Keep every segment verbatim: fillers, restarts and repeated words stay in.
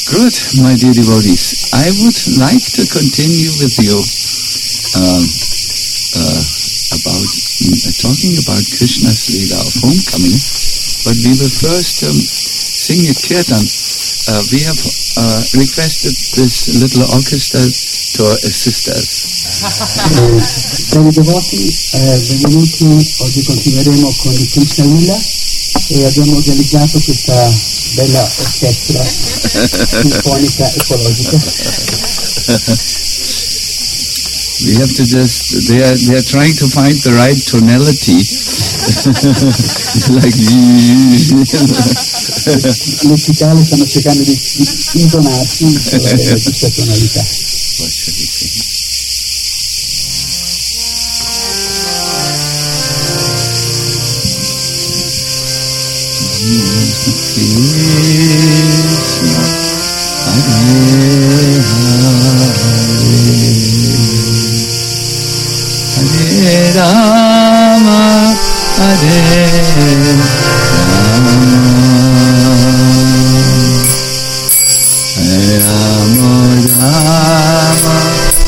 Good, my dear devotees. I would like to continue with you um, uh, about uh, talking about Krishna's Leela of homecoming, but we will first um, sing a kirtan. Uh, we have uh, requested this little orchestra to assist us. Cari devoti, eh, benvenuti. Oggi continueremo con il Krishna Leela e abbiamo organizzato questa bella orchestra sinfonica ecologica. We have to just, they are, they are trying to find the right tonality. Like, le cicale stanno cercando di, di intonarsi con la giusta tonalità. What should we sing? Hare Rama, Hare Rama, Hare Rama, Rama,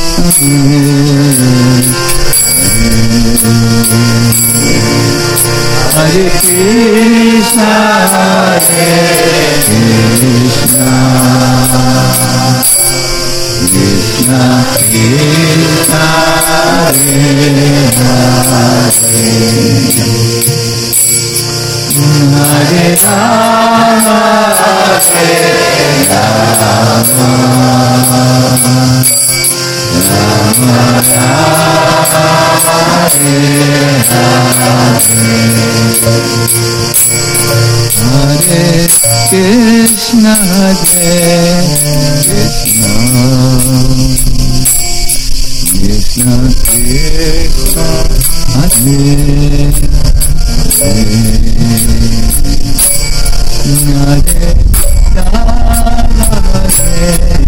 Hare Hare Krishna, Hare Krishna, Krishna Krishna, Hare Hare, Hare Rama, Hare Rama, Rama Rama, Hare Hare, Hare Krishna, Hare Krishna, Krishna Krishna, Hare Hare Rama, Hare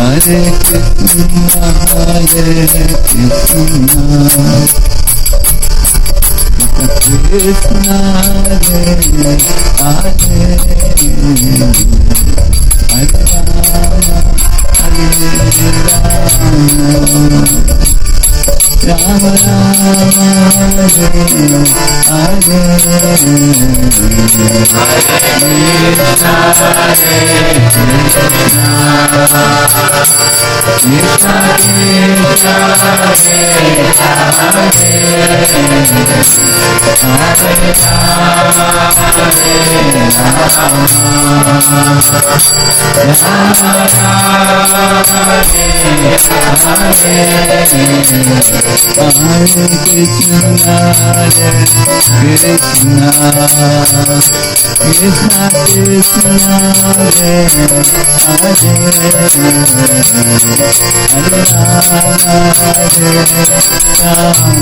Hare Krishna, Hare Krishna, Krishna Hare Hare Hare Rama Hare Rama Rama Rama Hare Hare Krishna Hare Krishna Krishna Hare Hare Hare Rama Hare Rama Rama Hare Hare Krishna Hare Krishna Krishna Krishna Hare Hare Hare Rama Hare Rama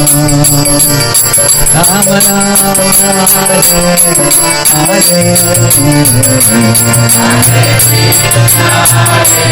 Rama Rama Hare Hare Hare Krishna Hare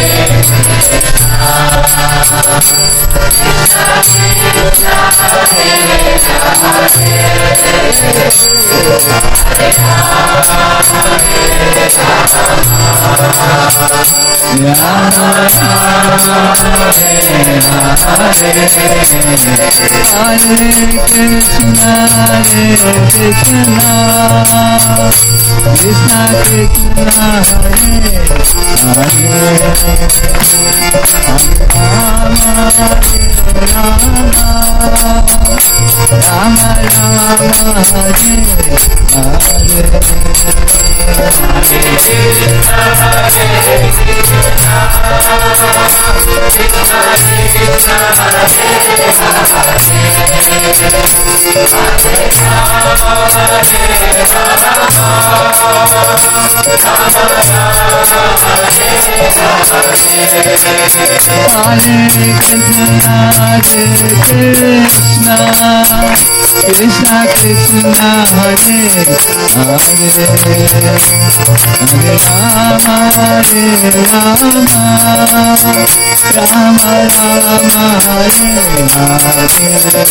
Krishna Krishna Hare Hare Rama Rama Rama Hare Hare Hare Krishna Hare Krishna Krishna Krishna Hare Hare Hare Rama Hare Rama Rama Rama Hare Hare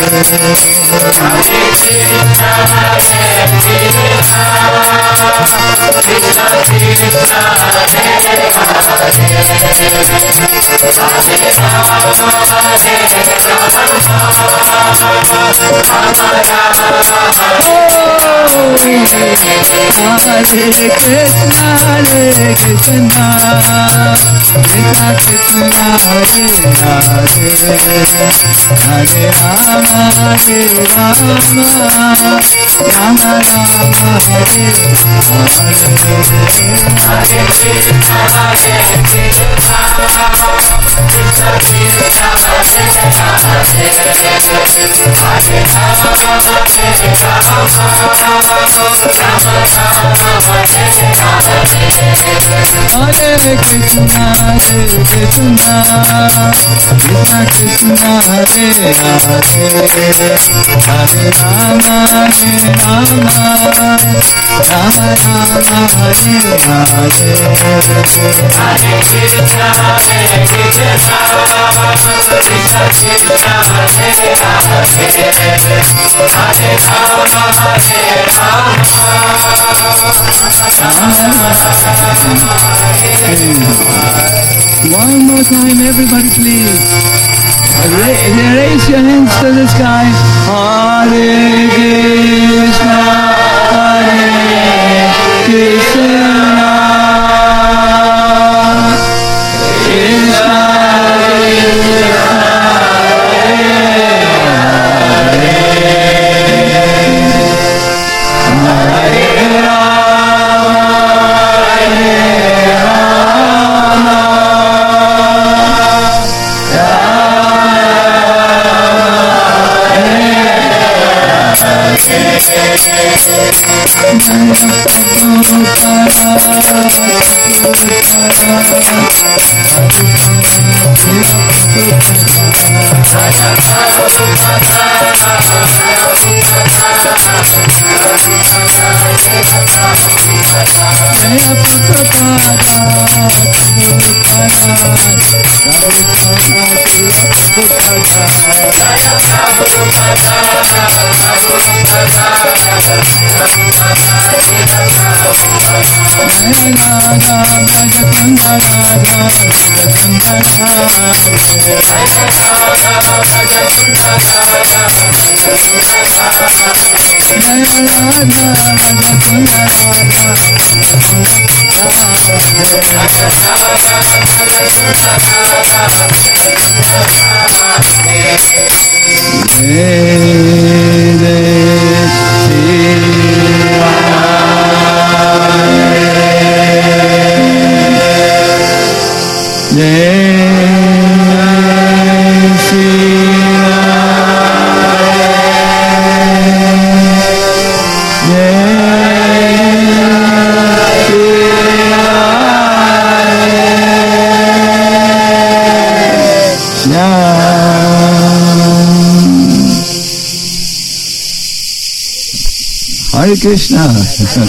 Hare Krishna Hare Krishna Krishna Krishna Hare Hare Hare Rama Hare Rama Rama Rama Hare Hare Krishna Hare Krishna Krishna Krishna Hare Hare Hare Krishna Hare Krishna Krishna Krishna Hare Hare Hare Rama Hare Rama Rama Rama Hare Hare Hare Krishna Hare Krishna Krishna Krishna Hare Hare Hare Rama Hare One more time, everybody, please. Ra- raise your hands to the sky. Hare Krishna, Hare Krishna, Krishna Krishna, Hare Rama, Hare Rama, Jaya Hare Krishna. Krishna,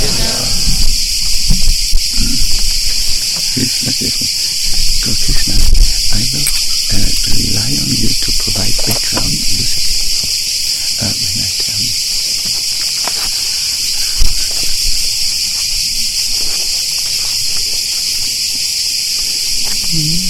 Krishna. God Krishna, I will uh, rely on you to provide background music uh, when I tell you. Mm.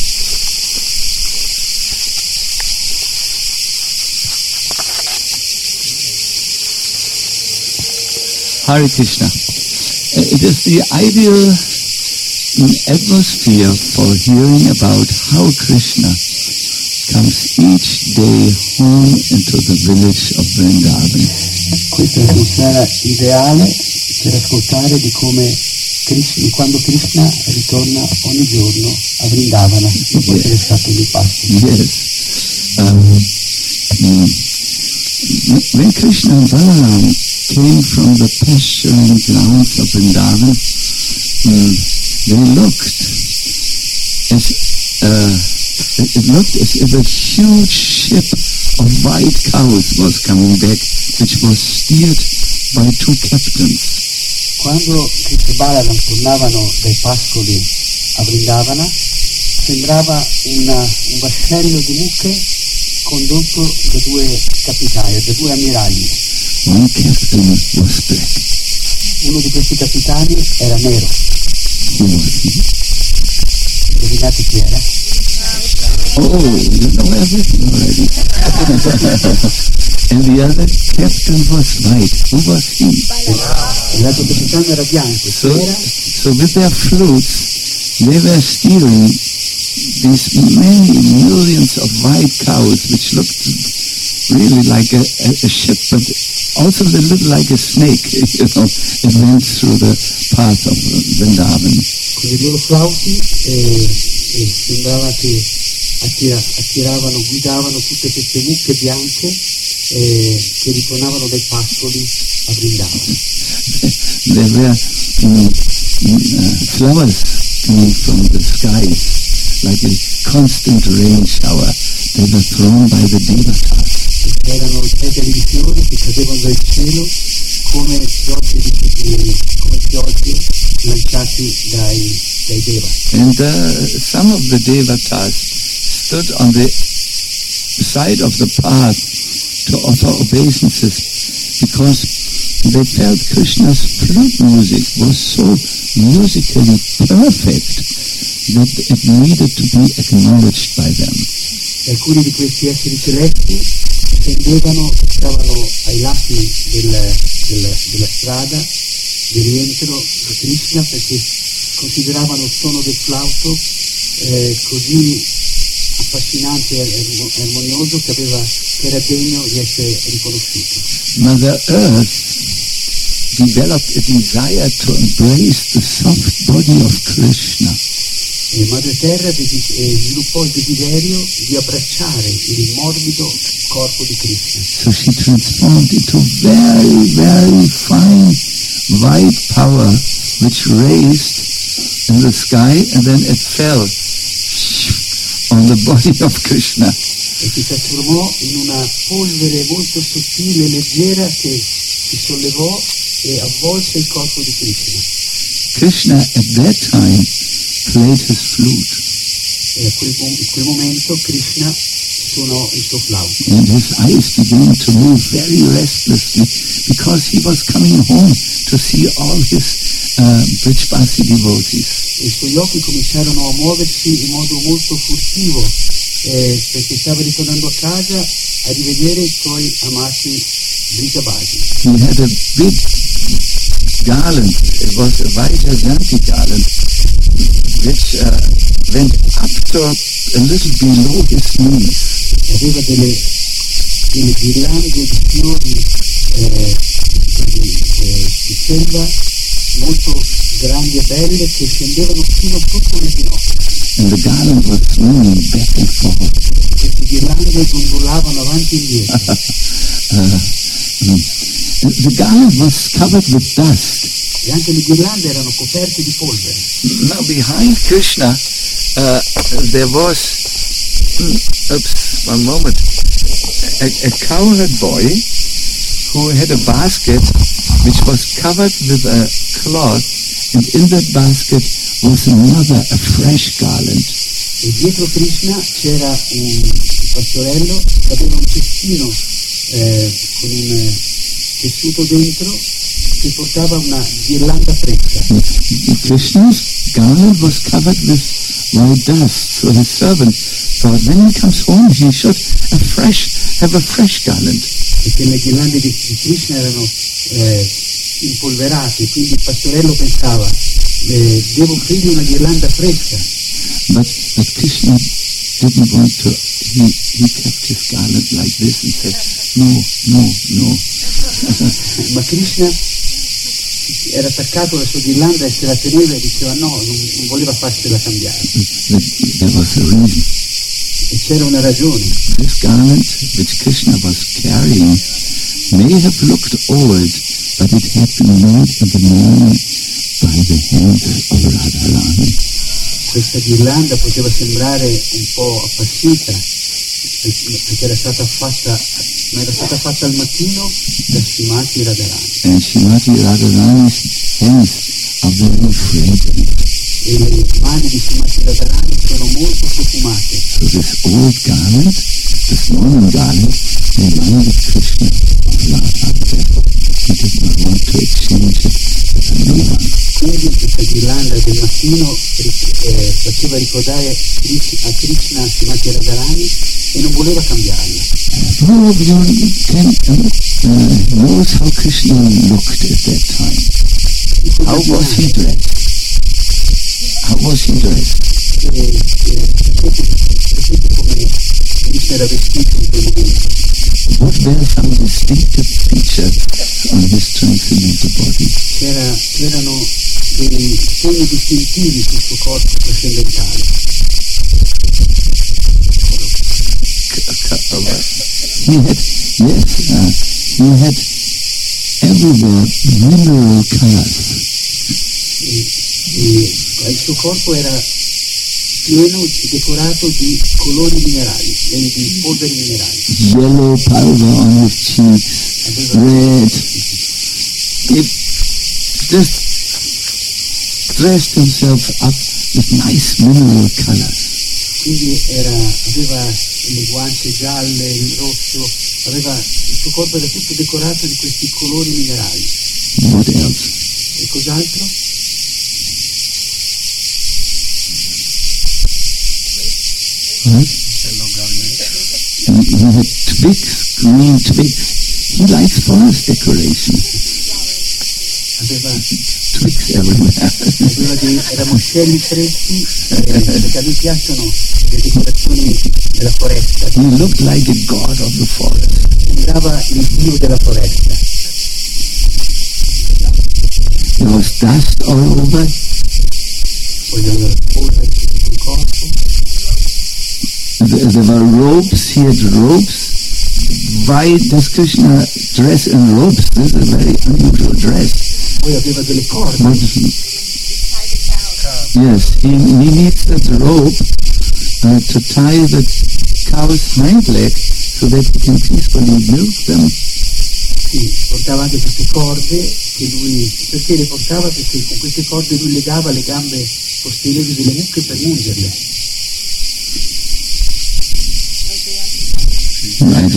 Hare Krishna. It is the ideal atmosphere for hearing about how Krishna comes each day home into the village of Vrindavan. Questa è l'atmosfera ideale per ascoltare di come Krishna, di quando Krishna ritorna ogni giorno a Vrindavana dopo essere stato nei passi. Yes. Um, mm, when Krishna and Balaram came from the pasturing grounds of Vrindavan, mm, they looked as uh, it, it looked as if a huge ship of white cows was coming back, which was steered by two captains. Quando Krishna e Balaram tornavano dai pascoli a Vrindavana, sembrava una, un vascello di mucche condotto da due capitani, da due ammiragli. One captain was black. Uno di questi capitani era nero. Who was he? Indovinate chi era? Oh, you know everything already. And the other captain was white. Who was he? L'altro capitano era bianco. So, Chi era? so with their flutes, they were steering these many millions of white cows, which looked really like a, a, a ship, but also they looked like a snake, you know. It went through the path of Vrindavan. Con i loro flauti eh, eh, sembrava che attira, attiravano, guidavano tutte queste mucche bianche eh, che ritornavano dai pascoli a Vrindavana. There were um, uh, flowers coming from the skies, like a constant rain shower. They were thrown by the devatas. Erano petali di fiori che cadevano dal cielo come piogge di come piogge lanciati dai, dai deva. And uh, some of the devatas stood on the side of the path to offer obeisances because they felt Krishna's flute music was so musically perfect that it needed to be acknowledged by them. E alcuni di questi esseri celesti scendevano, stavano ai lati del, del, della strada di rientro di Krishna perché consideravano il suono del flauto eh, così affascinante e armonioso che, aveva, che era degno di essere riconosciuto. Mother Earth developed a desire to embrace the soft body of Krishna. E Madre Terra eh, sviluppò il desiderio di abbracciare il morbido corpo di Krishna. So she transformed into very, very fine white power which raised in the sky and then it fell on the body of Krishna. E si trasformò in una polvere molto sottile e leggera che si sollevò e avvolse il corpo di Krishna. Krishna at that time played his flute. E a quel, in quel momento Krishna suonò il suo flauto. And his eyes began to move very restlessly because he was coming home to see all his uh, Brijbasi devotees. I suoi occhi cominciarono a muoversi in modo molto furtivo eh, perché stava ritornando a casa a rivedere i suoi amati Brijbasi. He had a big garland, it was a Vajjayanti garland, which uh, went up to a little below his knees. Aveva delle, delle ghirlande di fiori eh, di, eh, di selva molto grandi e belle che scendevano fino sotto le ginocchia. And the garland was swinging back and forth. Queste ghirlande gondolavano avanti e indietro. uh, the garland was covered with dust. E anche le ghirlande erano coperte di polvere. Now behind Krishna uh, there was, oops, one moment, a, a cowherd boy who had a basket which was covered with a cloth, and in that basket was another, a fresh garland. E dietro Krishna c'era un pastorello che aveva un cestino eh, con un tessuto dentro che portava una ghirlanda fresca. Krishna's garland was covered with white dust, so his servant thought when he comes home he should a fresh, have a fresh garland. Perché le ghirlande di, di Krishna erano eh, impolverate, quindi il pastorello pensava eh, devo offrirgli una ghirlanda fresca. But, but Krishna didn't want to, he, he kept his garland like this and said, no, no, no. Ma Krishna era attaccato alla sua ghirlanda e se la teneva e diceva no, non, non voleva farsela cambiare. There was a reason. E c'era una ragione. This garland which Krishna was carrying may have looked old, but it had been made in the morning by the hands of Radharani. Questa ghirlanda poteva sembrare un po' appassita perché era stata fatta, ma era stata fatta al mattino da Srimati Radharani. And Srimati Radharani's hands are very fragrant. E le mani di Srimati Radharani sono molto profumate. So this old garland, this morning garland, reminded Krishna of Radha. He did not want to exchange it with a new one. Quindi questa ghirlanda del mattino eh, faceva ricordare a Krishna Srimati Radharani e non voleva cambiarla. Who of you can, uh, knows how Krishna looked at that time? How was he dressed? How was he dressed? E, e, sapete come Krishna era vestito in quel momento? What were some distinctive features on his transcendental body? C'era, c'erano dei segni distintivi sul suo corpo trascendentale. He had, yes, uh, he had everywhere mineral colors. E, e il suo corpo era pieno e decorato di colori minerali, e di polveri minerali. Yellow powder on his cheeks, red. He just dressed himself up with nice mineral colors. Quindi era, aveva le guance gialle, il rosso, aveva, il suo corpo era tutto decorato di questi colori minerali. What else? E cos'altro? Right? And he had twigs, green twigs. He likes forest decoration. Aveva, Twigs everywhere. aveva dei ramoscelli freschi, eh, perché a lui piacciono le decorazioni della foresta. He looked like a god of the forest. Sembrava il dio della foresta. There was dust all over. Poi aveva polvere sul corpo. There, there were robes. He had robes. Why does Krishna dress in robes? This is a very unusual dress. Poi aveva delle corde. What is he? Yes, he, he needs that rope uh, to tie the cow's hind leg so that he can peacefully milk them. Sì, portava anche queste corde che lui, perché le portava? Perché con queste corde lui legava le gambe posteriori delle mucche per mungerle.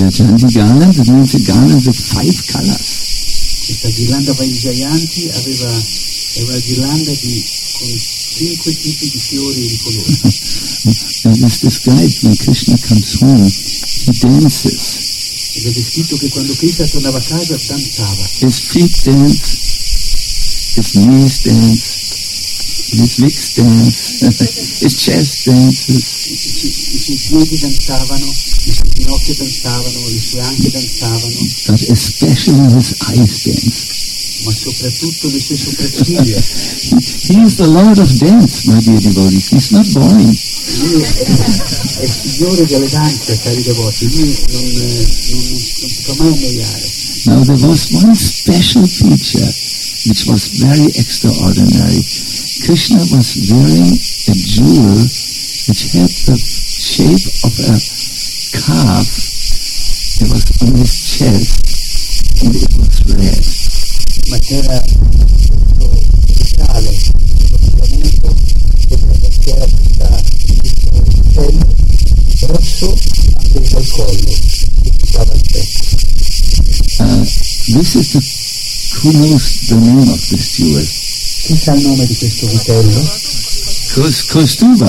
the Janti garland means a garland of five colors. Questa ghirlanda Vaijayanti aveva è una ghirlanda di, con cinque tipi di fiori e di colori. It is described when Krishna comes home, he dances. Ed è descritto che quando Krishna tornava a casa danzava. His feet dance, his knees dance, his legs dance, his chest dances. I, i, I suoi piedi danzavano, le sue ginocchia danzavano, le sue anche danzavano. But especially his eyes dance. Ma soprattutto le sue sopracciglia. He is the Lord of dance, my dear devotees. He's not boring. Lui è, è il signore delle danze, cari devoti. Lui non, non, non, non si fa mai annoiare. Now there was one special feature which was very extraordinary. Krishna was wearing a jewel which had the shape of a calf. It was on his chest and it was red. Ma c'era questo speciale, questo c'era questa pelle rosso appeso al collo che toccava il petto. Uh, this is the, who knows the name of this jewel? Chi sa il nome di questo vitello? Kos, Kostuba.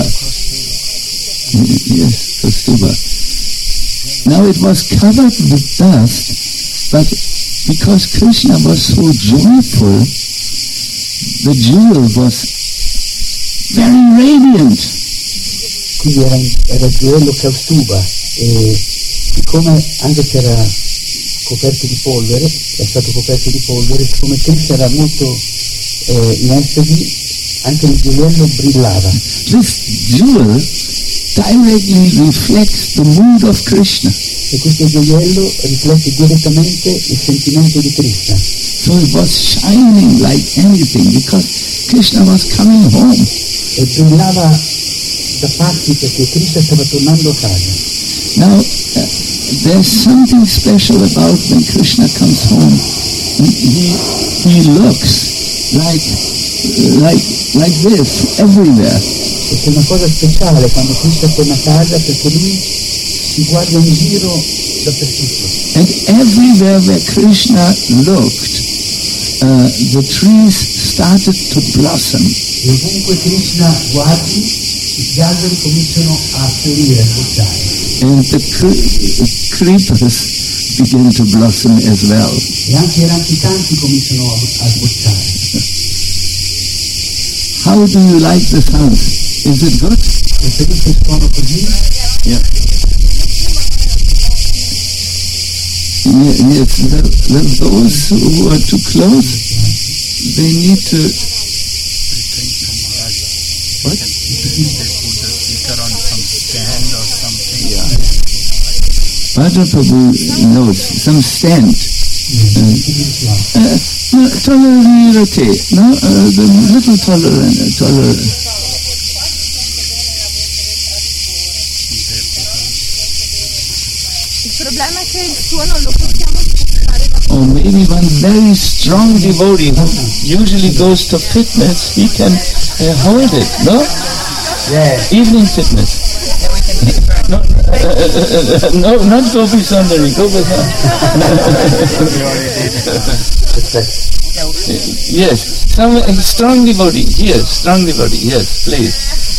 Yes, Kostuba. Now it was covered with dust, but because Krishna was so joyful, the jewel was very radiant. Quindi era, era il gioiello Kaustuba e siccome anche se era coperto di polvere, è stato coperto di polvere, siccome Krishna era molto eh, in estasi, anche il gioiello brillava. This jewel directly reflects the mood of Krishna. E questo gioiello riflette direttamente il sentimento di Krishna. So it was shining like anything because Krishna was coming home. E brillava da pazzi perché Krishna stava tornando a casa. Now, uh, there's something special about when Krishna comes home. He, he looks like, like, like this everywhere. E c'è una cosa speciale quando Krishna torna a casa perché lui si guarda in giro dappertutto. And everywhere where Krishna looked, uh, the trees started to blossom. E ovunque Krishna guardi, gli alberi cominciano a fiorire, a sbocciare. And the cre- creepers begin to blossom as well. E anche i rampicanti cominciano a, a sbocciare. How do you like the sound? Is it good? E per questo suono così? Yeah. Yes, the, the, those who are too close, they need to... What? They put the speaker on some stand or something. Yeah. Bhadrapada Prabhu knows, some stand. Uh, uh, no, tolerate, no? Uh, the little tolerant, tolerant. Il problema è che il suo non lo possiamo spostare da Or maybe one very strong devotee who usually goes to fitness, he can uh, hold it, no? Yeah. Evening fitness. No, uh, uh, no, not Gopi Sundari, Gopi Yes, some uh, strong devotee, yes, strong devotee, yes, please.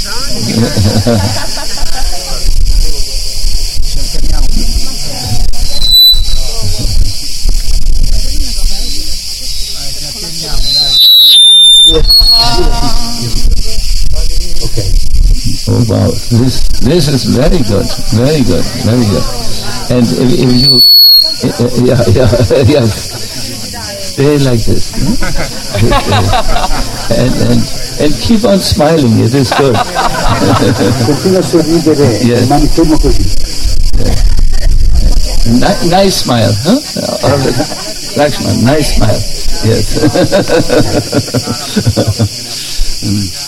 Ok. Oh wow, this this is very good, very good, very good. And if, if you, uh, uh, yeah, yeah, yes, stay like this, no? and, and and keep on smiling. It is good. Continua a sorridere, Yes. rimani fermo così. Ni- nice smile, huh? Lakshman, nice smile. Yes. Mm.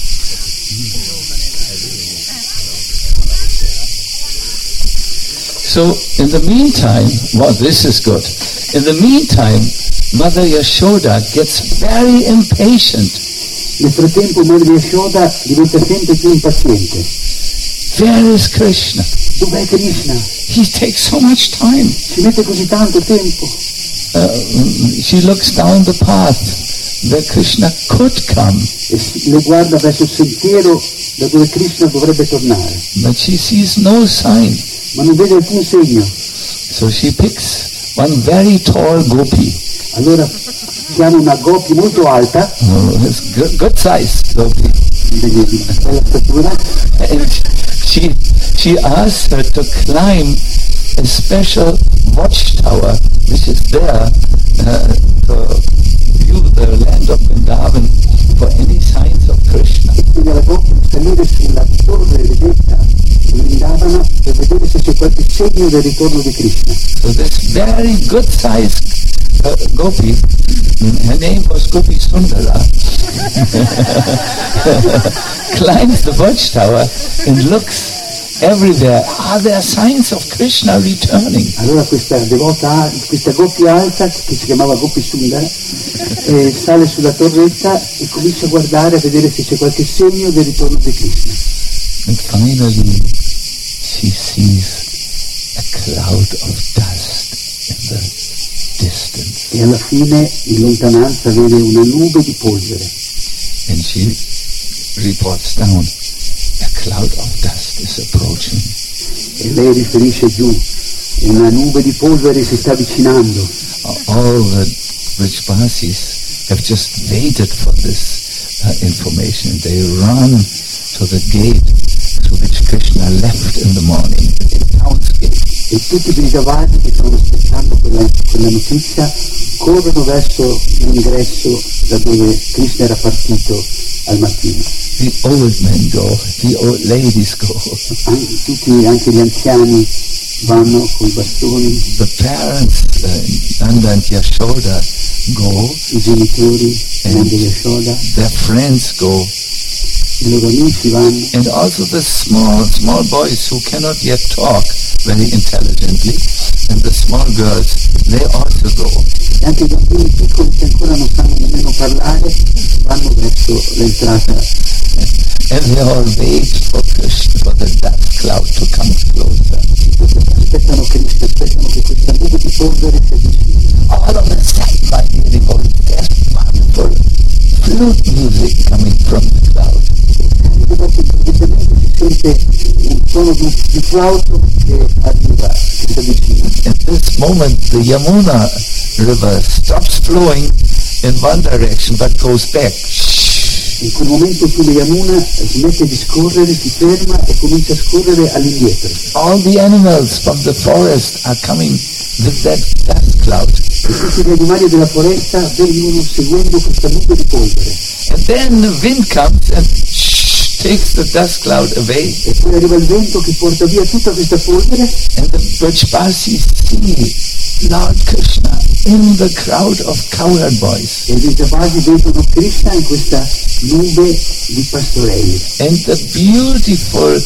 So, in the meantime, well, this is good. In the meantime, Mother Yashoda gets very impatient. Nel frattempo Madre Yashoda diventa sempre più impaziente. Where is Krishna? Dov'è Krishna? he takes so much time. Ci mette così tanto tempo. Uh, she looks down the path where Krishna could come, E si- le guarda verso il sentiero da dove Krishna dovrebbe tornare, but she sees no sign. ma non vede alcun segno. So she picks one very tall gopi, Allora chiama una gopi molto alta, oh, it's good, good sized gopi, di di bella statura, and she she asks her to climb a special watchtower which is there uh, to view the land of Vrindavan for any signs of Krishna. quindi la gopi di salire sulla torre vedetta di Vrindavana per vedere se c'è qualche segno del ritorno di Krishna. So this very good sized uh, gopi, her name was Gopi Sundara, climbs the watchtower and looks everywhere. Are there signs of Krishna returning? Allora questa devota, questa gopi alta, che si chiamava Gopi Sundara, eh, sale sulla torretta e comincia a guardare, a vedere se c'è qualche segno del ritorno di Krishna. And finally she sees a cloud of dust in the distance. E alla fine, in lontananza, vede una nube di polvere. And she reports down, a cloud of dust is approaching. E lei riferisce giù, una nube di polvere si sta avvicinando. All the Vrajvasis have just waited for this uh, information. They run to the gate through which Krishna left in the morning, the town's gate. E tutti i Vrindavani che stanno aspettando quella, quella notizia corrono verso l'ingresso da dove Krishna era partito al mattino. The old men go, the old ladies go, Anche, tutti, anche gli anziani vanno con i bastoni, the parents, uh, Nanda and Yashoda, go, i genitori, Nanda e Yashoda, their friends go, i loro amici vanno, and also the small, small boys who cannot yet talk very intelligently, and the small girls, they also go. e anche i bambini piccoli che ancora non sanno nemmeno parlare vanno verso l'entrata. And they all wait for Krishna, for the dust cloud to come closer. Aspettano Krishna, aspettano che questa nube di polvere si avvicini. All of a sudden, my dear devotees, there's wonderful flute music coming from the cloud. Improvvisamente si sente un suono di, di flauto che arriva, che si avvicina. At this moment, the Yamuna river stops flowing in one direction but goes back. In quel momento il Yamuna smette di scorrere, si ferma e comincia a scorrere all'indietro. All the animals from the forest are coming with that dust cloud. E tutti gli animali della foresta vengono seguendo questa nube di polvere. And then the wind comes and takes the dust cloud away. E poi arriva il vento che porta via tutta questa polvere And the Vrajvasis see Lord Krishna in the crowd of cowherd boys. e i Vrindavasi vedono Krishna in questa nube di pastorelli. And the beautiful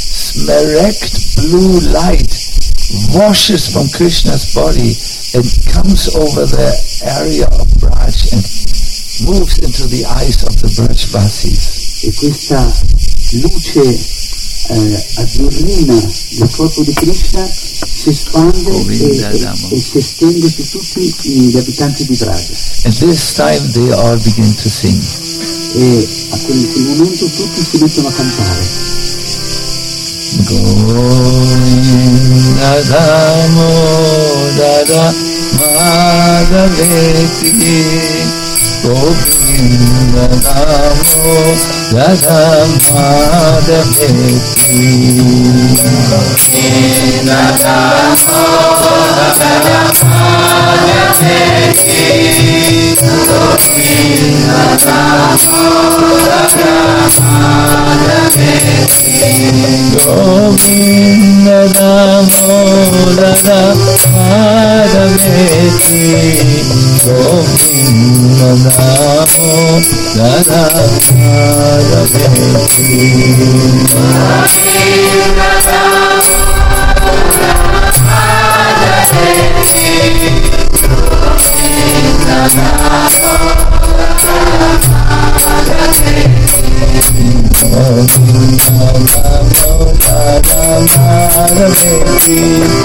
smaragd blue light washes from Krishna's body and comes over the area of Braj and moves into the eyes of the Vrajvasis. E questa luce eh, azzurrina del corpo di Krishna si espande e, e, e si estende su tutti gli abitanti di Vraja. At this time they all begin to sing. E a quel, in quel momento tutti si mettono a cantare. Govinda Damodara Madhaveti Govinda Damodara Madhaveti Govinda Damodara Madhaveti Govinda Damodara Madhaveti Govinda Damodara Madhaveti Govinda Damodara Madhaveti Govinda Madhaveti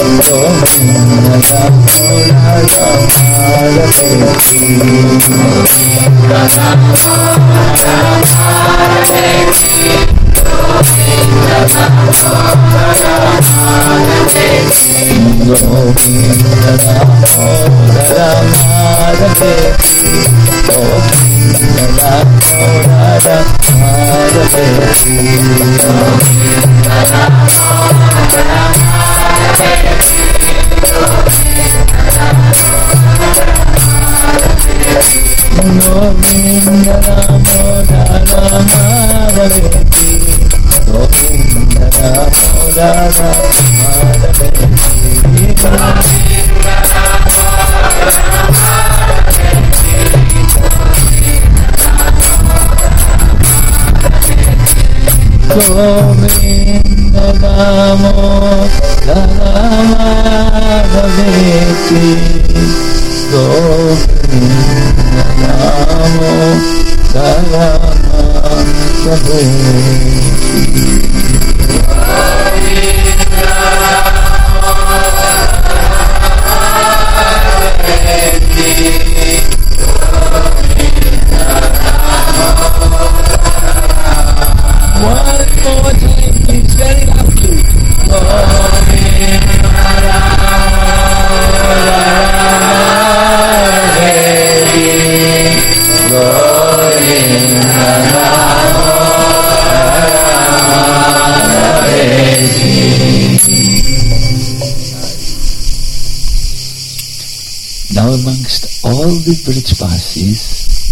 Now amongst all the Vrajvasis,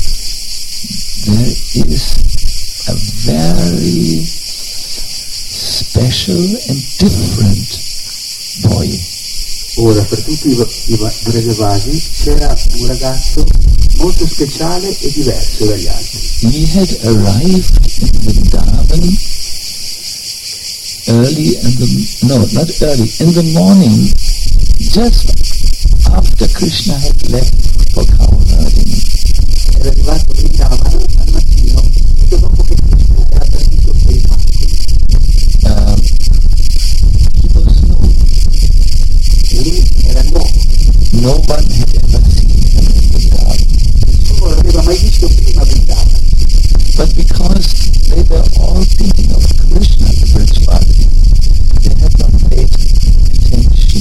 there is a very special and different boy. Ora, per tutti i, i Vrajavasi c'era un ragazzo molto speciale e diverso dagli altri. He had arrived in Vrindavan early in the, no, not early, in the morning, just after Krishna had left for cow herding. Era arrivato a Vrindavan al mattino, subito dopo che Krishna era partito per i pascoli. Um, he was known. Lui era nuovo. No one had ever seen him in Vrindavan. Nessuno l'aveva mai visto prima a Vrindavan. But because they were all thinking of Krishna, the Vrajavasi, they had not paid attention.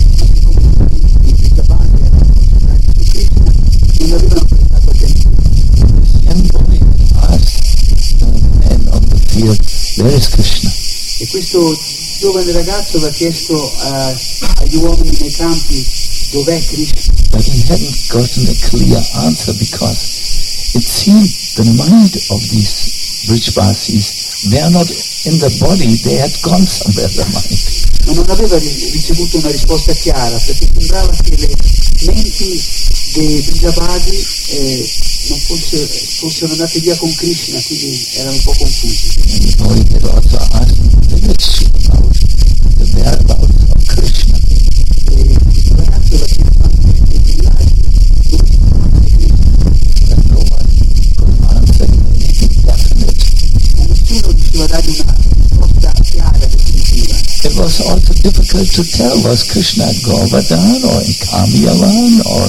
Non avevano prestato attenzione. This young boy asked the man on the field, where is Krishna? E questo giovane ragazzo aveva chiesto uh, agli uomini nei campi dov'è Krishna. But he hadn't gotten a clear answer because it seemed the mind of these Vrajvasis were not in the body, they had gone somewhere, the mind. Ma non aveva ricevuto una risposta chiara, perché sembrava che le menti dei Vrajavasi eh, non fossero, fossero andate via con Krishna, quindi erano un po' confusi. And the boy had also asked the village about the whereabouts of Krishna. E questo ragazzo aveva chiesto anche nei villaggi dove si trovava Krishna. And no one could answer him anything definite. Ma nessuno riusciva a dargli una risposta chiara, definitiva. It was also difficult to tell, was Krishna at Govardhan or in Kamiyavan, or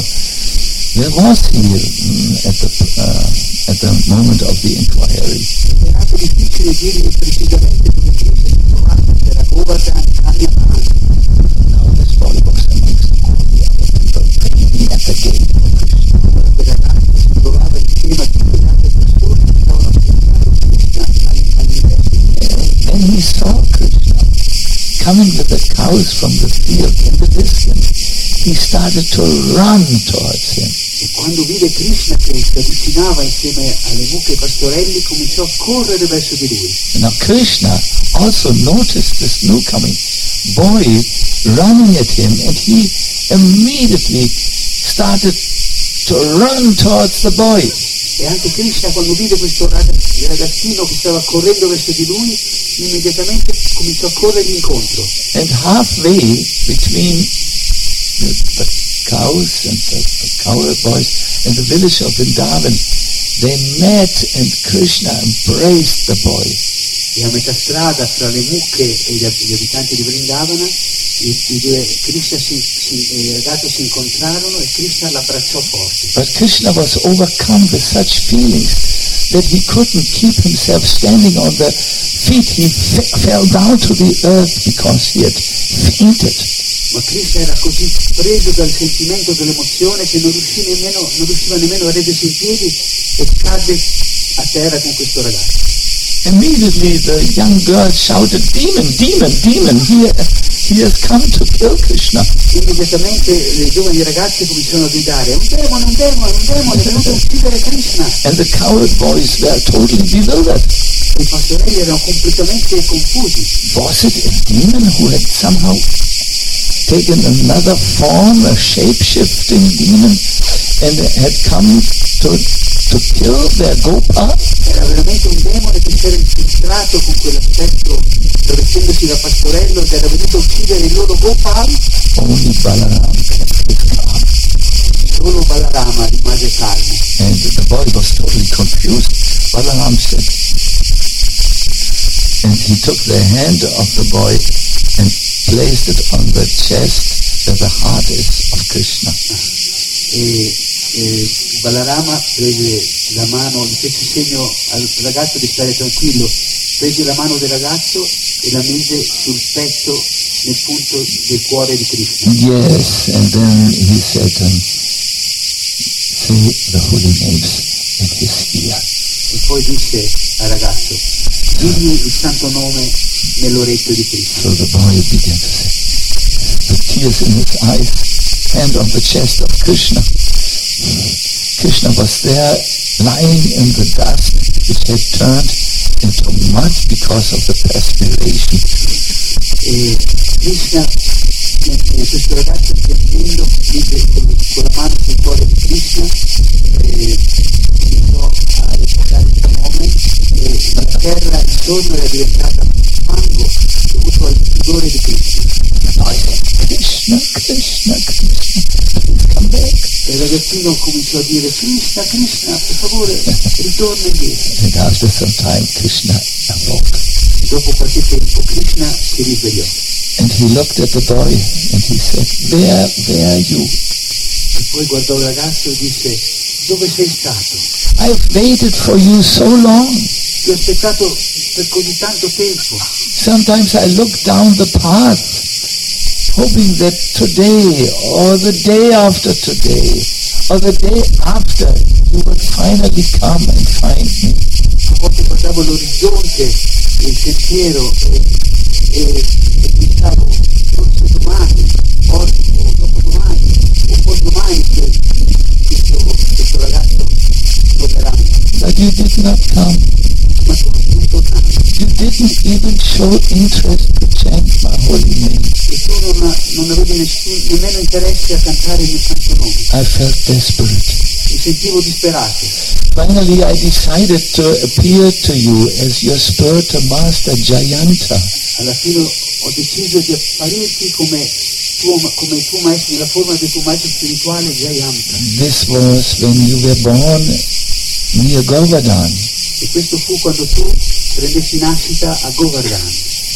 where was he mm, at, the, uh, at the moment of the inquiry? Era anche difficile dirgli precisamente dove Krishna si trovasse, se era Govardhan, Kamiyavan. Now this boy was amongst all the other people praying at the gate of Krishna. Quel ragazzo si trovava insieme a tutte le altre persone che stavano aspettando Krishna all'ingresso. When he saw Krishna coming with the cows from the field in the distance, he started to run towards him. E quando vide Krishna che si avvicinava insieme alle mucche e ai pastorelli, cominciò a correre verso di lui. Now Krishna also noticed this new coming boy running at him, and he immediately started to run towards the boy. E anche Krishna, quando vide questo ragazzino che stava correndo verso di lui, immediatamente cominciò a corrergli incontro. And halfway between the, the cows and the, the cow boys and the village of Vrindavan, they met and Krishna embraced the boy. E a metà strada fra le mucche e gli, gli abitanti di Vrindavana, I, i due Krishna si, si, il ragazzo si incontrarono e Krishna l'abbracciò forte. But Krishna was overcome with such feelings that he couldn't keep himself standing on the feet. He f- fell down to the earth because he had fainted. Ma Krishna era così preso dal sentimento dell'emozione che non riuscì nemmeno, non riusciva nemmeno a reggersi in piedi e cadde a terra con questo ragazzo. Immediately the young girl shouted, "Demon, demon, demon, he, he has come to kill Krishna." Immediatamente le giovani ragazze cominciarono a gridare: un demone, un demone, un demone, è venuto a uccidere Krishna. And the cowherd boys were totally bewildered. I pastorelli erano completamente confusi. Was it a demon who had somehow taken another form, a shape-shifting demon, and had come to, to kill their Gopal? Era veramente un demone che si era infiltrato con quell'aspetto, travestendosi da pastorello, ed era venuto a uccidere il loro Gopal. Only Balaram kept calm. Solo Balarama rimase calmo. And the boy was totally confused. Balaram said, and he took the hand of the boy and placed it on the chest where the heart is of Krishna. E, e Balarama prese la mano, gli fece segno al ragazzo di stare tranquillo, prese la mano del ragazzo e la mise sul petto, nel punto del cuore di Krishna. Yes, and then he said, um, say the holy names in his ear. E poi disse al ragazzo: digli il santo nome nell'orecchio di Krishna. So the boy began to say, with tears in his eyes, hand on the chest of Krishna. Krishna was there lying in the dust which had turned into mud because of the perspiration. E Krishna, e questo ragazzo piangendo, mise con, con la mano sul cuore di Krishna e cominciò a recitare il suo nome, e la terra intorno era diventata fango dovuto al sudore di Krishna. Krishna, Krishna, Krishna, please come back. E il ragazzino cominciò a dire: Krishna, Krishna, per favore, ritorna indietro. And after some time, Krishna awoke. E dopo qualche tempo Krishna si risvegliò. And he looked at the boy and he said, where, where are you? E poi guardò il ragazzo e disse: dove sei stato? I've waited for you so long. Ti ho aspettato per così tanto tempo. Sometimes I look down the path, hoping that today, or the day after today, or the day after, you would finally come and find me. A volte guardavo l'orizzonte, il sentiero, e, e, e pensavo: forse domani, o, o dopodomani, o poi domani che questo, questo ragazzo tornerà. But you did not come. Ma tu non tornavi. You didn't even show interest to chant my holy name. E tu non, non avevi nessun, nemmeno interesse a cantare il mio santo nome. I felt desperate. Mi sentivo disperato. Finally, I decided to appear to you as your spiritual master Jayanta. Alla fine ho deciso di apparirti come tuo, come tuo maestro, nella forma del tuo maestro spirituale Jayanta. This was when you were born near Govardhan. E questo fu quando tu prendessi nascita a Govardhan.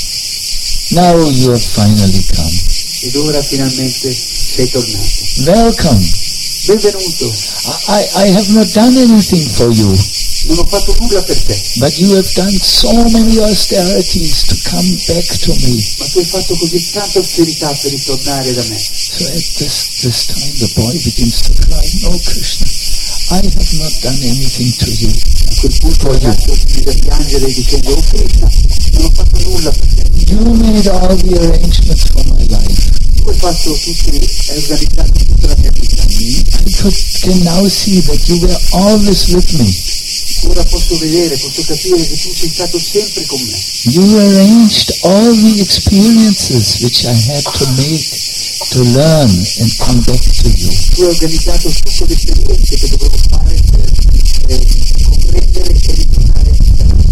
Now you have finally come. Ed ora finalmente sei tornato. Welcome. Benvenuto. I, I have not done anything for you, Non ho fatto nulla per te, but you have done so many austerities to come back to me. ma tu hai fatto così tanta austerità per ritornare da me. So at this, this time the boy begins to cry, no Krishna, I have not done anything to you. A quel punto il ragazzo inizia a piangere dicendo: oh Krishna, non ho fatto nulla per te. You made all the arrangements for my life. Tu hai fatto tutti, hai organizzato tutta la mia vita. I could, can now see that you were always with me. Ora posso vedere, posso capire che tu sei stato sempre con me. You arranged all the experiences which I had to make to learn and come back to you. Tu hai organizzato tutte le esperienze che dovevo fare per eh, comprendere e ritornare da me.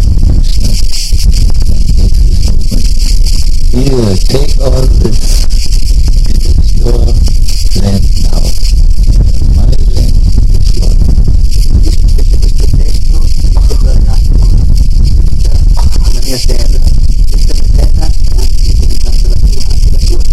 Here, take all this. It is your land now. My land is your land. La mia terra, questa mia terra è anche diventata la tua, anche la tua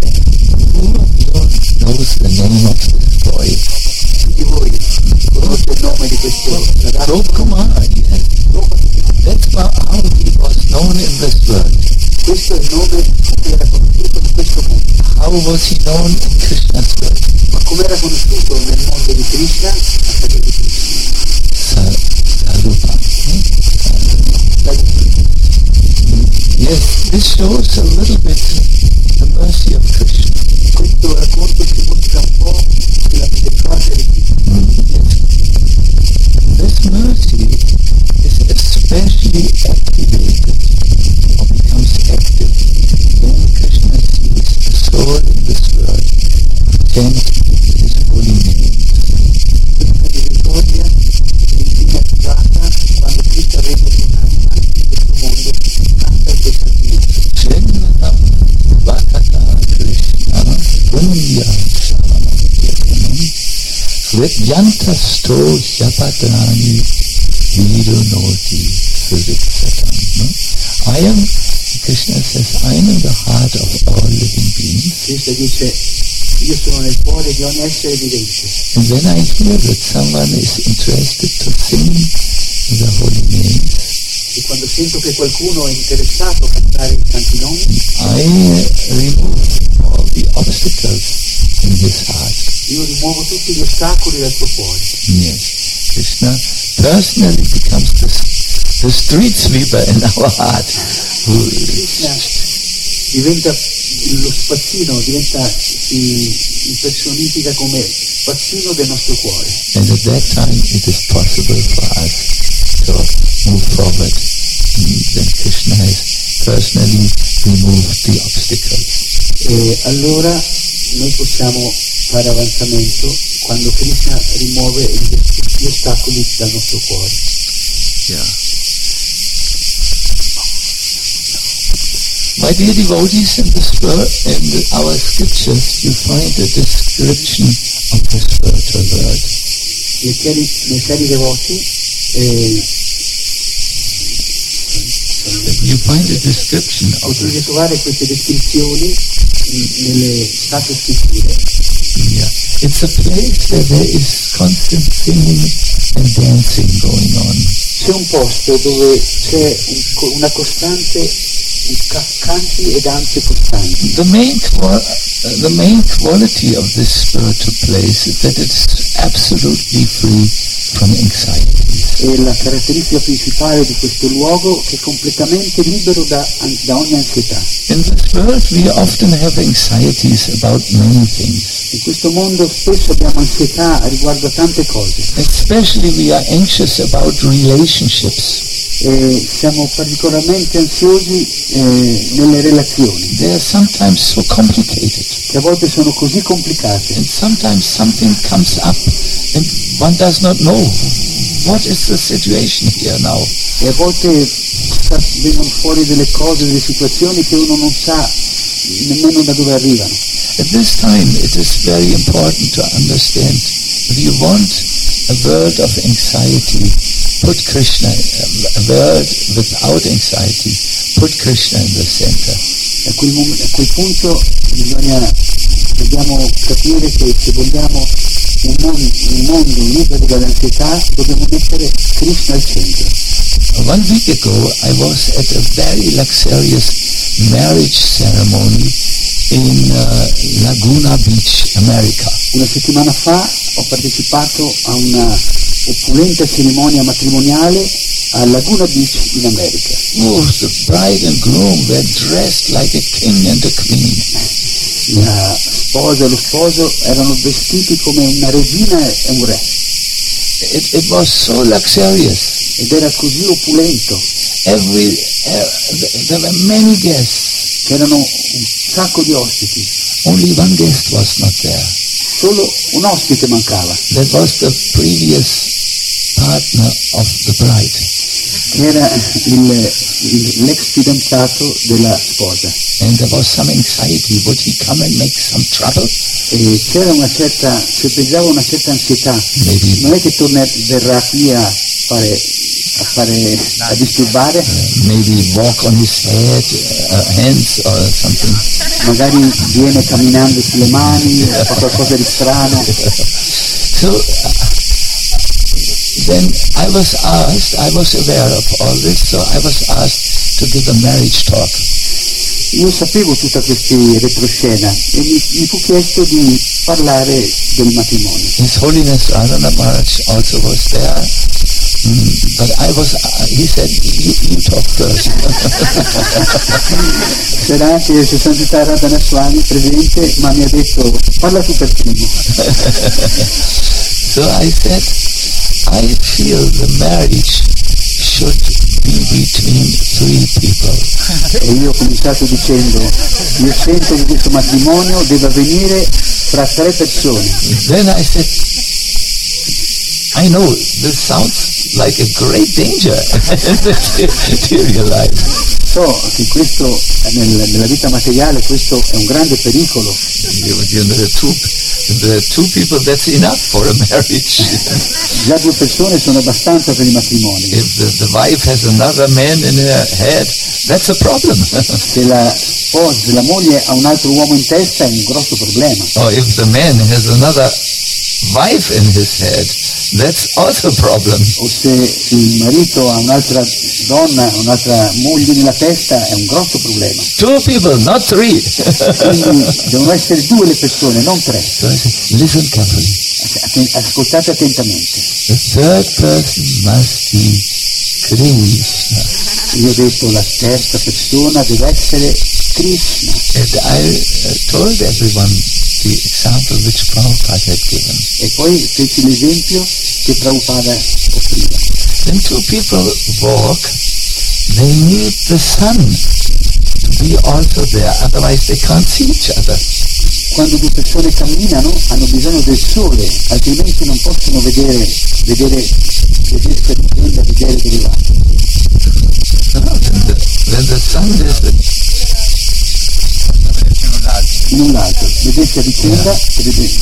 questo ragazzo. Gopakumar, yes. That's how he was known in this world. Questo è il nome che era conosciuto in questo mondo. How was he known in Krishna's world? Ma come era conosciuto nel mondo di Krishna? A casa di Krishna. Sarupa. Yes, this shows a little bit the mercy of Krishna. Questo racconto ci mostra un po' della misericordia di Krishna. Mm, yes. This mercy is especially activated or becomes active when Krishna sees the soul in this world chant his holy names. Questa misericordia viene attivata quando Krishna vede un'anima in questo mondo canta il Santo. Chennatam Vakata Krishna Punya Shavanam Yakanam Vidyantasto Yapadani Vidunoti Sudipsatam. I am, Krishna says, I am in the heart of all living beings. Krishna dice, io sono nel cuore di ogni essere vivente. And when I hear that someone is interested to sing the holy names, E quando sento che qualcuno è interessato a cantare i santi nomi, I remove all the obstacles in his heart. io rimuovo tutti gli ostacoli dal suo cuore. Yes, Krishna personally becomes the, the street sweeper in our heart. Krishna diventa lo spazzino, diventa, si impersonifica come spazzino del nostro cuore. And at that time it is possible for us to move forward. Then Krishna has personally removed the obstacles. E allora noi possiamo fare avanzamento quando Krishna rimuove gli ostacoli dal nostro cuore. Yeah. My dear devotees, in the spur, in the, our scriptures, you find a description of the spiritual world. Miei cari, miei cari devoti, eh, You find a description of potete the, trovare queste descrizioni nelle sacre scritture. yeah. It's a place where there is constant singing and dancing going on. C'è un posto dove c'è un, una costante, ca- canti e danze costanti. The main, qua- uh, the main quality of this spiritual place is that it's absolutely free from anxiety. E la caratteristica principale di questo luogo è completamente libero da, da ogni ansietà. In this world we often have anxieties about many things. In questo mondo spesso abbiamo ansietà riguardo a tante cose. Especially we are anxious about relationships. E siamo particolarmente ansiosi eh, nelle relazioni, They are sometimes so complicated. che a volte sono così complicate. And sometimes something comes up and one does not know what is the situation here now. E a volte sa- vengono fuori delle cose, delle situazioni che uno non sa nemmeno da dove arrivano. At this time it is very important to understand, if you want a world of anxiety, put Krishna, a world without anxiety, put Krishna in the center. A quel, mom- a quel punto bisogna, dobbiamo capire che se vogliamo un mondo, un mondo libero dall'ansietà, dobbiamo mettere Krishna al centro. One week ago I was at a very luxurious marriage ceremony in uh, Laguna Beach, America. Una settimana fa ho partecipato a una opulenta cerimonia matrimoniale a Laguna Beach in America. Oh, the bride and groom were dressed like a king and a queen. La sposa e lo sposo erano vestiti come una regina e un re, It, it was so luxurious. ed era così opulento. Every, uh, there were many guests. C'erano un sacco di ospiti, Only one guest was not there. solo un ospite mancava, That was the previous partner of the bride. che era il, il- l'ex fidanzato della sposa. And there was some anxiety. Would he come and make some trouble? E c'era una certa, serpeggiava una certa ansietà. Maybe, Non è che torner, verrà qui a fare, a fare, a disturbare, uh, maybe walk on his head, uh, hands or something. magari viene camminando sulle mani, fa qualcosa di strano. So uh, then I was asked, I was aware of all this, so I was asked to give a marriage talk. Io sapevo tutta questa retroscena e mi, mi fu chiesto di parlare del matrimonio. His Holiness Radhanath Maharaj also was there, mm, but I was, uh, he said, you, you talk first. C'era anche Sua Santità Radhanath Swami presente, ma mi ha detto, parla tu per primo. So I said, I feel the marriage should be between three people. E io ho cominciato dicendo, io sento che questo matrimonio deve avvenire fra tre persone. Then I said, I know this sounds like a great danger in the material life. So che questo nel, nella vita materiale questo è un grande pericolo. You, you know, the two, the two people, that's enough for a marriage. Già due persone sono abbastanza per i matrimoni. If the, the wife has another man in her head, that's a problem. Se la sposa, se la moglie ha un altro uomo in testa è un grosso problema. Or if the man has another wife in his head, that's also a problem. O se il marito ha un'altra donna, un'altra moglie nella testa è un grosso problema. Two people, not three. Quindi devono essere due le persone, non tre. So I said, listen carefully. Ascoltate attentamente. The third person must be Krishna. Io ho detto la terza persona deve essere Krishna. And I uh, told everyone the example which Prabhupada had given. E poi feci l'esempio che Prabhupada offriva. When two people walk, they need the sun to be also there, otherwise they can't see each other. Quando due persone camminano hanno bisogno del sole, altrimenti non possono vedere, vedere, vedersi a vicenda, vedere dove va. No, when, the, when the sun is in un lato, vedersi a vicenda e vedere.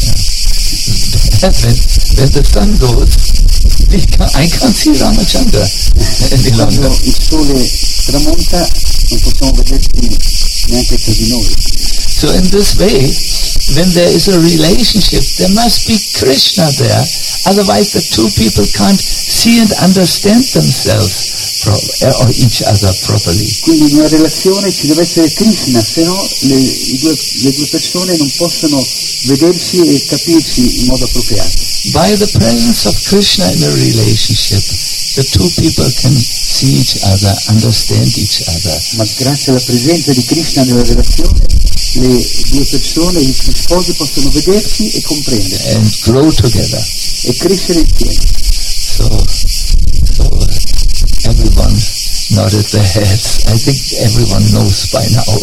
when, when the sun goes, we can't, I can't see Ramachandra any longer. Quando il sole tramonta non possiamo vedersi neanche tra di noi. So in this way, when there is a relationship, there must be Krishna there, otherwise the two people can't see and understand themselves or each other properly. Quindi in una relazione ci deve essere Krishna, se no le, i due, le due persone non possono vedersi e capirsi in modo appropriato. By the presence of Krishna in a relationship, the two people can see each other, understand each other. Ma grazie alla presenza di Krishna nella relazione, le due persone, gli sposi possono vedersi e comprendere. And grow together. E crescere insieme. So, so everyone nodded their heads. I think everyone knows by now.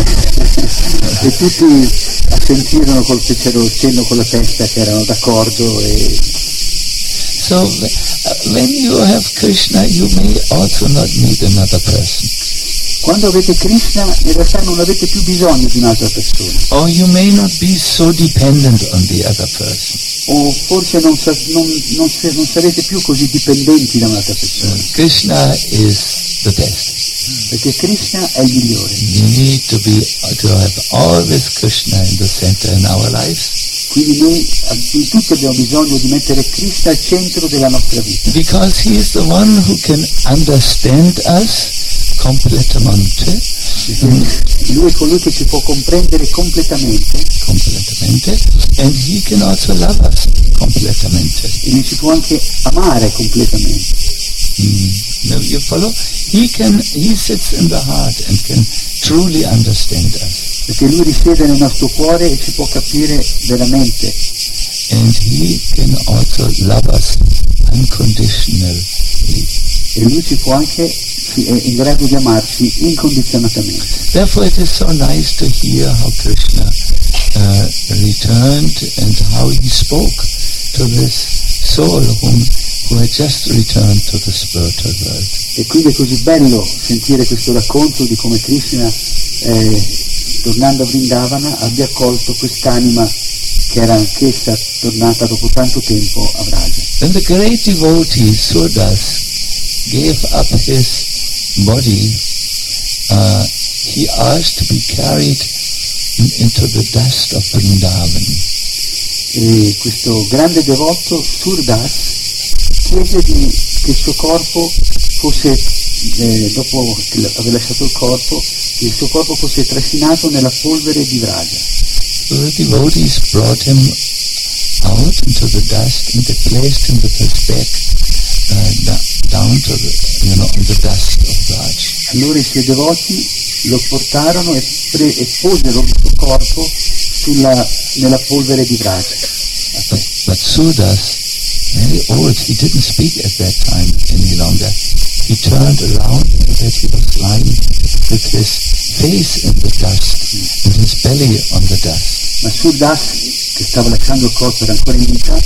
E tutti assentirono col fecero cenno con la testa che erano d'accordo. E... So uh, when you have Krishna, you may also not need another person. Quando avete Krishna, in realtà non avete più bisogno di un'altra persona. Or you may not be so dependent on the other person. O forse non, sa- non, non, se- non sarete più così dipendenti da un'altra persona. Krishna is the best. Perché Krishna è il migliore. You need to be to have always Krishna in the center in our lives. Quindi noi in tutti abbiamo bisogno di mettere Krishna al centro della nostra vita. Because he is the one who can understand us completamente. Lui è colui che ci può comprendere completamente. Completamente. And he can also love us completamente. E lui ci può anche amare completamente. Mm. No, you follow? He can. He sits in the heart and can truly understand us. Perché lui risiede nel nostro cuore e ci può capire veramente. And he can also love us unconditionally. E lui ci può anche, è in grado di amarci incondizionatamente. Therefore it is so nice to hear how Krishna uh, returned and how he spoke to this soul whom, who had just returned to the spiritual world. E quindi è così bello sentire questo racconto di come Krishna, eh, tornando a Vrindavana, abbia accolto quest'anima che era anch'essa tornata dopo tanto tempo a Vraja. When the great devotee Surdas gave up his body, uh, he asked to be carried in, into the dust of Vrindavan. E questo grande devoto Surdas chiese di, che il suo corpo fosse, eh, dopo che aveva lasciato il corpo, che il suo corpo fosse trascinato nella polvere di Vraja. So the devotees brought him out into the dust and they placed him with his back uh, da- down to the, you know, in the dust of Vraj. Allora i suoi devoti lo portarono e, pre- e posero il suo corpo sulla, nella polvere di Vraja. But, but Surdas, very old, he didn't speak at that time any longer. He turned around and that he was lying with his face in the dust and his belly on the dust. Ma Surdas, che stava lasciando il corpo, era ancora in vita,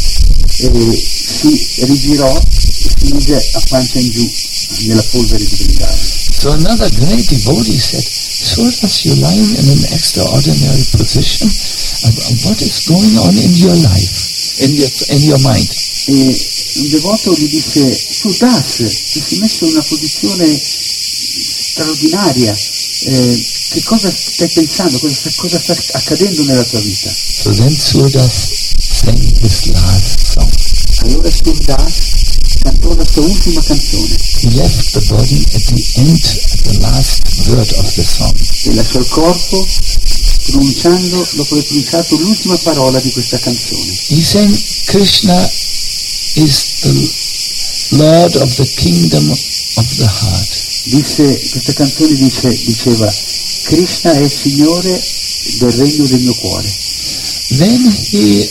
e si rigirò e si mise a pancia in giù nella polvere di Vrindavan. So another great devotee said, Surdas, you're lying in an extraordinary position. Uh, what is going on in your life, in your, in your mind? E un devoto gli disse: Surdas, ti sei messo in una posizione straordinaria, eh, che cosa stai pensando, cosa sta, cosa sta accadendo nella tua vita? So then Surdas sang his last song. Allora Surdas cantò la sua ultima canzone. He left the body at the end, at the last word of the song. E lasciò il corpo pronunciando, dopo aver pronunciato l'ultima parola di questa canzone. He sang, Krishna is the Lord of the kingdom of the heart. Disse, questa canzone dice, diceva, Krishna è il Signore del regno del mio cuore. When he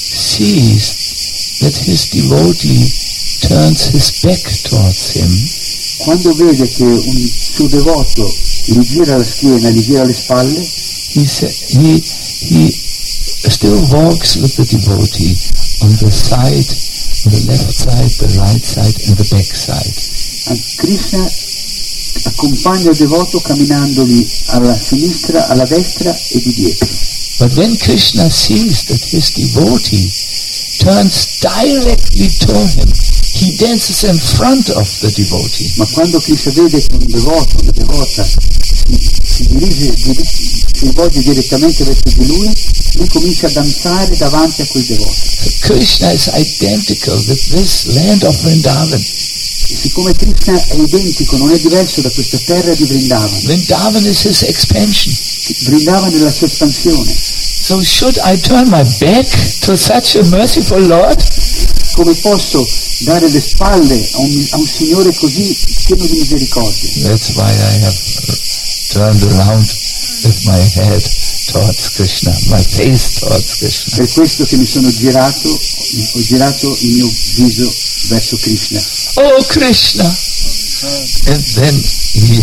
sees that his devotee turns his back towards him, Quando vede che un suo devoto gli gira la schiena, gli gira le spalle, he, sa- he, he still walks with the devotee on the side, on the left side, the right side and the back side. Krishna accompagna il devoto camminandogli alla sinistra, alla destra e di dietro. But when Krishna sees that his devotee turns directly to him, he dances in front of the devotee. Ma quando Krishna vede che un devoto, una devota si, si dirige, diri- si rivolge direttamente verso di lui, lui comincia a danzare davanti a quel devoto. So Krishna is identical with this land of Vrindavan. E siccome Krishna è identico, non è diverso da questa terra di Vrindavan, Vrindavan is his expansion. Vrindavan è la sua espansione. So should I turn my back to such a merciful Lord? Come posso dare le spalle a un, a un Signore così pieno di misericordia? That's why I have turned around with my head towards Krishna, my face towards Krishna. Per questo che mi sono girato, ho girato il mio viso verso Krishna. Oh Krishna! And then he,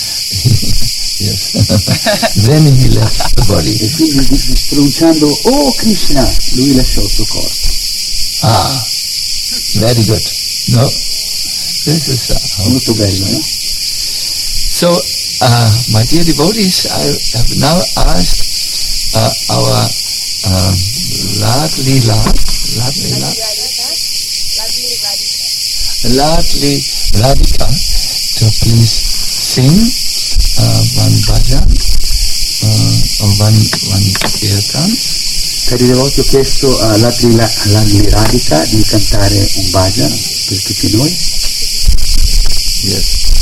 yes, then he left the body. E quindi di- di- pronunciando "Oh Krishna", lui lasciò il suo corpo. Ah, very good. No, this is uh, how. Molto bello, no? So, uh, my dear devotees, I have now asked uh, our um, Ladli Lad, Ladli Lad, Ladli Radhika to please sing uh, one bhajan uh, or one one kirtan. Cari devoti, ho chiesto a Ladli La- a Ladli Radhika di cantare un bhajan per tutti noi. Yes.